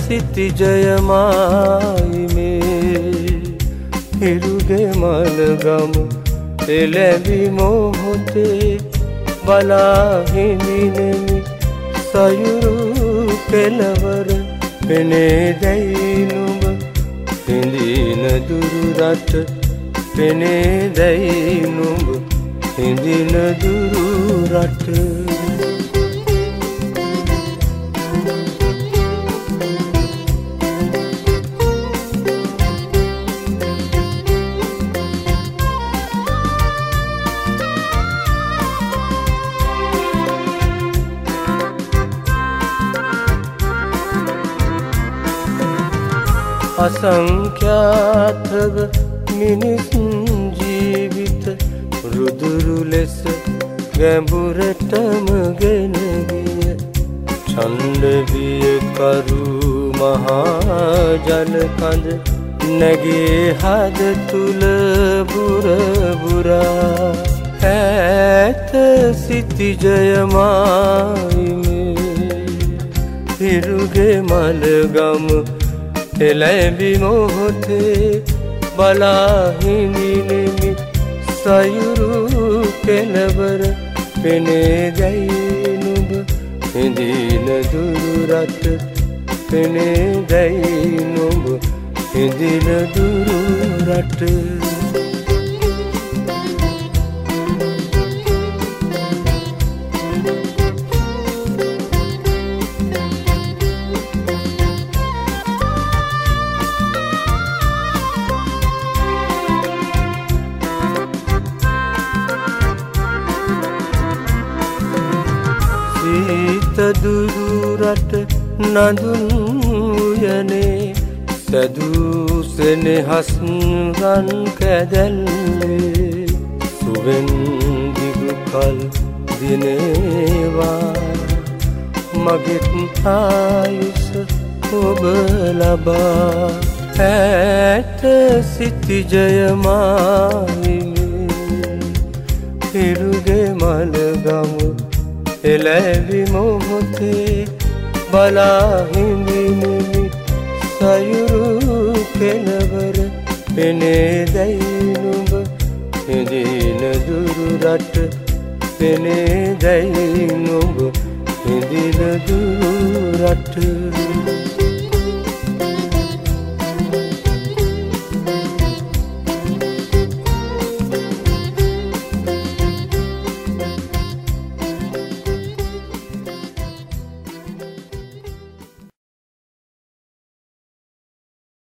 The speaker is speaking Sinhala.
සිතිජයමයි මේ හිරුගේ මලගම එළැඹි මොහොතේ බලා හිඳිනෙමි සයුරු කෙළවර පෙනේ දැයි නුඹ හිඳින දුරු රට පෙනේ දැයි නුඹ හිඳින දුරු රට අසංඛ්‍යාතව මිනිස් ජීවිත රුදුරු ලෙස ගැඹුරටම ගෙන ගිය ඡන්ද විය කරු මහා ජල කඳ නැගේ හද තුල බුර බුරා ඈත සිතිජයමයි මේ හිරුගේ මලගම එළැඹි මොහොතේ බලා හිඳිනෙමි සයුරු කෙළවර පෙනේ දැයි නුඹ හිඳින දුරු රට පෙනේ දැයි නුඹ හිඳින දුරු රට දුරු රට නඳුන් උයනේ සැදූ සෙනෙහස් රන් කැදැල්ලේ සුවෙන් දිගු කල් දිනේවා මගෙත් ආයුෂ ඔබ ලබා ඈත සිතිජයමයි හිරුගේ මලගම එළැඹි මොහොතේ බලා හිඳිනෙමි සයුරු කෙළවර පෙනේ දැයි නුඹ හිඳින දුරු රට පෙනේ දැයි නුඹ හිඳින දුරු රට